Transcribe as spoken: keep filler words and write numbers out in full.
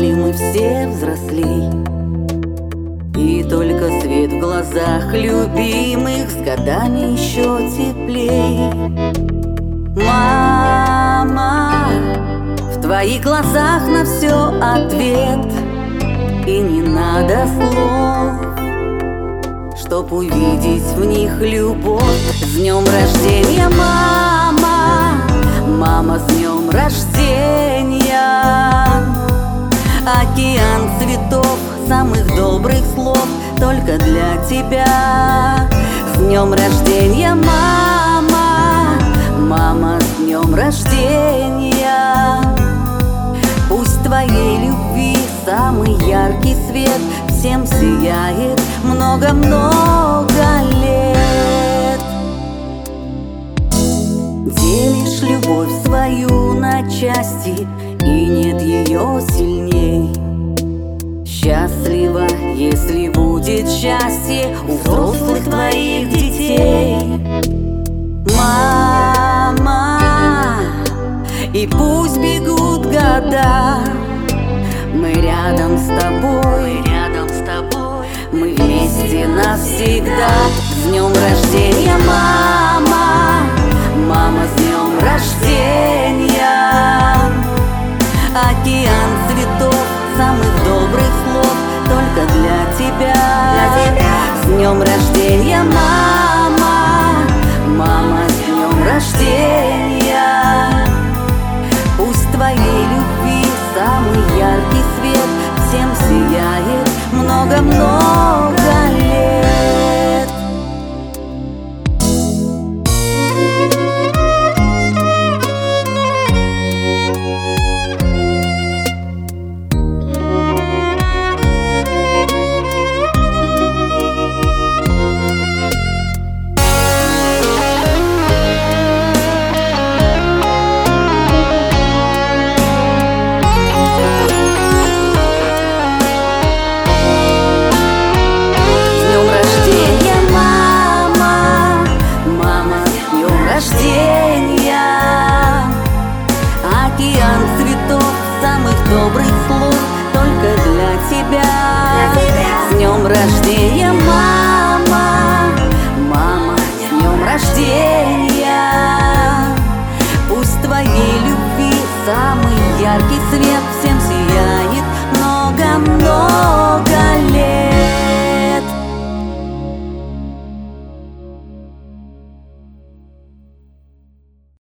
стали мы все взрослей, и только свет в глазах любимых с годами еще теплей. Мама, в твоих глазах на все ответ, и не надо слов, чтоб увидеть в них любовь. С днем рождения, мама! Мама, с днем рождения! Океан цветов, самых добрых слов только для тебя. С днем рождения, мама! Мама, с днем рождения! Пусть твоей любви самый яркий свет всем сияет много-много лет. Делишь любовь свою на части, и нет ее сильней. Счастлива, если будет счастье у взрослых твоих детей. Мама, и пусть бегут года, мы рядом с тобой, рядом с тобой, мы вместе навсегда. С днем рождения, мама! Мама, с днем рождения! Океан цветов, самых добрых слов только для тебя. Для тебя. С днем рождения, мама! Мама, с днем рождения! Пусть твоей любви самый яркий свет всем сияет много-много лет. Океан цветов, самых добрых слов только для тебя. Для тебя. С днем рождения, мама! Мама, с днем рождения! Пусть твоей любви самый яркий свет всем сияет много-много лет.